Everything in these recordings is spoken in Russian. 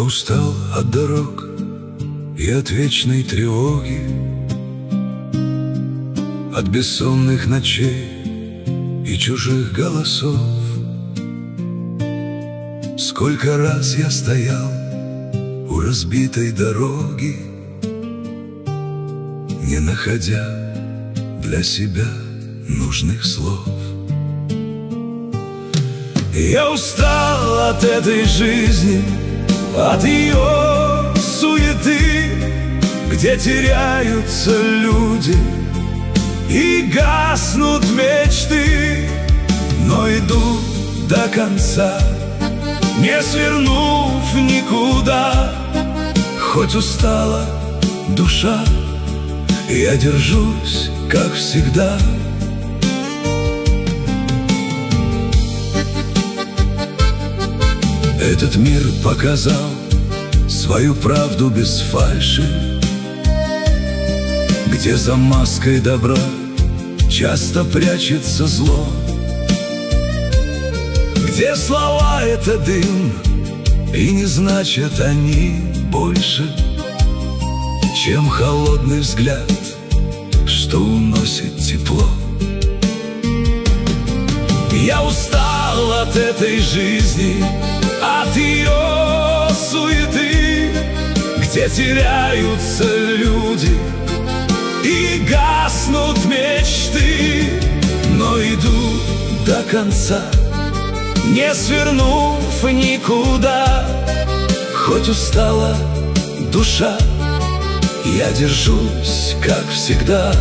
Я устал от дорог и от вечной тревоги, от бессонных ночей и чужих голосов. Сколько раз я стоял у разбитой дороги, не находя для себя нужных слов. Я устал от этой жизни, от ее суеты, где теряются люди и гаснут мечты. Но иду до конца, не свернув никуда. Хоть устала душа, я держусь, как всегда. Этот мир показал свою правду без фальши, где за маской добра часто прячется зло, где слова — это дым, и не значат они больше, чем холодный взгляд, что уносит тепло. Я устал от этой жизни, от ее суеты, где теряются люди и гаснут мечты. Но иду до конца, не свернув никуда. Хоть устала душа, я держусь, как всегда.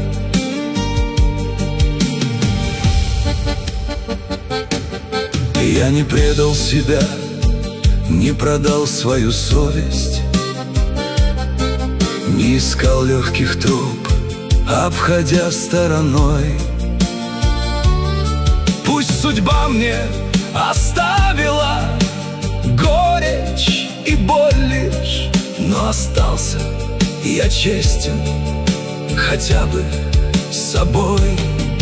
Я не предал себя, не продал свою совесть, не искал легких троп, обходя стороной. Пусть судьба мне оставила горечь и боль лишь, но остался я честен хотя бы с собой.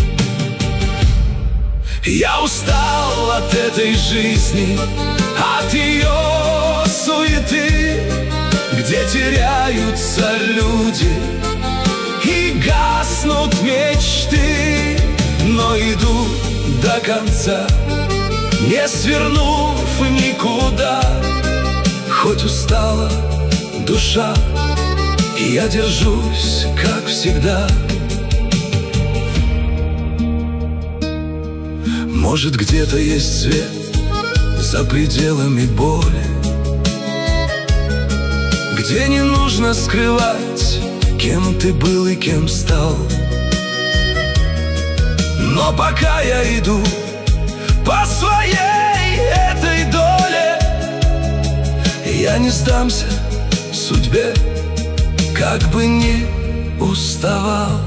Я устал от этой жизни, от ее суеты, где теряются люди и гаснут мечты. Но иду до конца, не свернув никуда. Хоть устала душа, я держусь, как всегда. Может, где-то есть свет за пределами боли, где не нужно скрывать, кем ты был и кем стал. Но пока я иду по своей этой доле, я не сдамся судьбе, как бы ни уставал.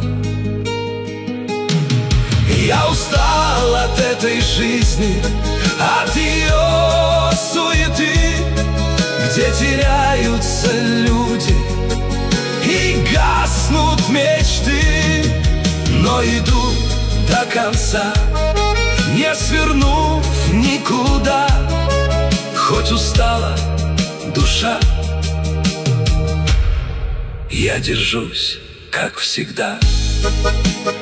Я устал от этой жизни, от ее суеты, где теряются люди и гаснут мечты. Но иду до конца, не свернув никуда. Хоть устала душа, я держусь, как всегда.